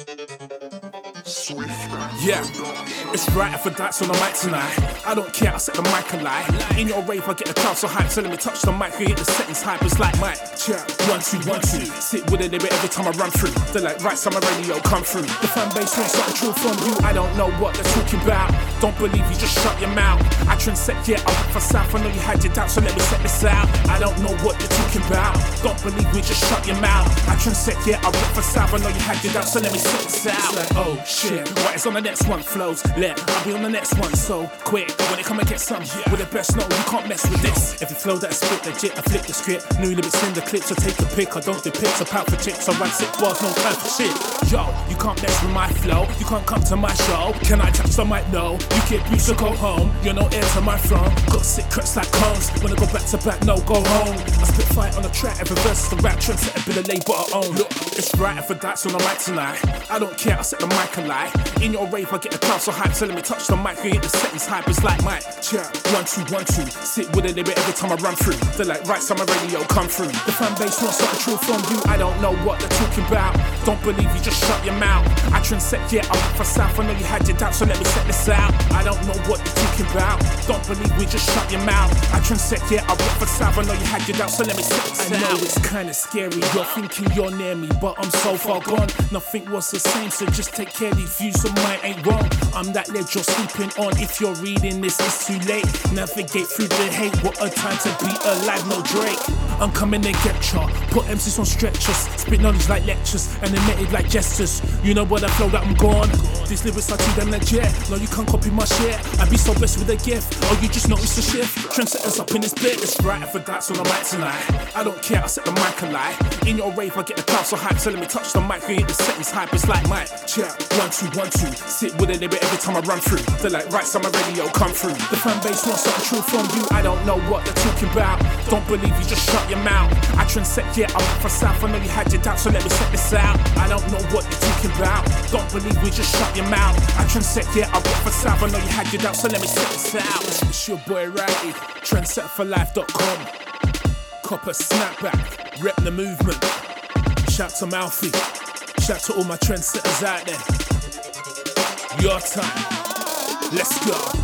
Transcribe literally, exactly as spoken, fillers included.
Yeah, it's right if I dance on the mic tonight. I don't care, I set the mic alight. In your rave, I get the crowd so hype. So let me touch the mic, I get the settings hype. It's like mic, check, one, two, one, two. Sit with it every time I run through. They're like, right, summer radio, come through. The fan base wants something true from you. I don't know what they're talking about. Don't believe you, just shut your mouth. I trendset, yeah, I'm for South. I know you had your doubts, so let me set this out. I don't know what you're talking about. Don't believe me, just shut your mouth. I trendset, yeah, I'm for South. I know you had your doubts, so let me set this out. It's like, oh shit, what is on the next one? Flows, let I'll be on the next one. So quick, when it come and get some, yeah. With the best, no, you can't mess with this. If you flow that spit legit, I flip the script. New lyrics in the clip, so take a pick. I don't depict a pout for chicks. I write sick bars, no time for shit. Yo, you can't mess with my flow. You can't come to my show. Can I touch the mic? No. You get used to go home. You're no heir to my throne. Got sick cracks like cones. When I go back to back, no, go home. I spit fight on the track. Every verse is the rap trend. Set a bit of label I own. Look, it's right if I dance on the mic tonight. I don't care, I set the mic alight. In your rave, I get the crowd so hype. So let me touch the mic, I get the settings hype. It's like mic, check, one, two, one, two. Sit with it every time I run through. They're like, right, summer radio, come through. The fan base wants something true from you. I don't know what they're talking about. Don't believe you, just shut your mouth. I trendset, yeah, I'm for South. I know you had your doubts, so let me set this out. I don't know what you're talking about. Don't believe me, just shut your mouth. I trendset, yeah, I'm for South. I know you had your doubts, so let me set this out. I know it's kinda scary. You're thinking you're near me, but I'm so far gone. Nothing was the same, so just take care. These views of mine ain't wrong. I'm that ledge you're sleeping on. If you're reading this, it's too late. Navigate through the hate. What a time to be alive, no Drake. I'm coming to get ya. Put M Cs on stretchers. Spit knowledge like lectures. Animated like gestures. You know what I flow that I'm gone. These lyrics are too damn legit. No, you can't copy my shit. I be so blessed with a gift. Oh, you just noticed the shift. Trendsetters up in this bit. It's right if I dance on the mic tonight. I don't care, I set the mic alight. In your rave, I get the crowd so hype. So let me touch the mic, I get the settings hype. It's like mic, check, one, two, one, two. Sit with it every time I run through. They're like, right, summer radio, come through. The fan base wants something true from you. I don't know what they're talking about. Don't believe you, just shut your mouth. I trendset, yeah, I'm for South. I know you had your doubts, so let me set this out. I don't know what you're talking about. Don't believe me, just shut your mouth. I trendset, yeah, I'm for South. I know you had your doubts, so let me set this out. It's your boy Rowdy, trendset for life dot com. Copper snapback, rep the movement. Shout to Mouthy, shout to all my trendsetters out there. Your time, let's go.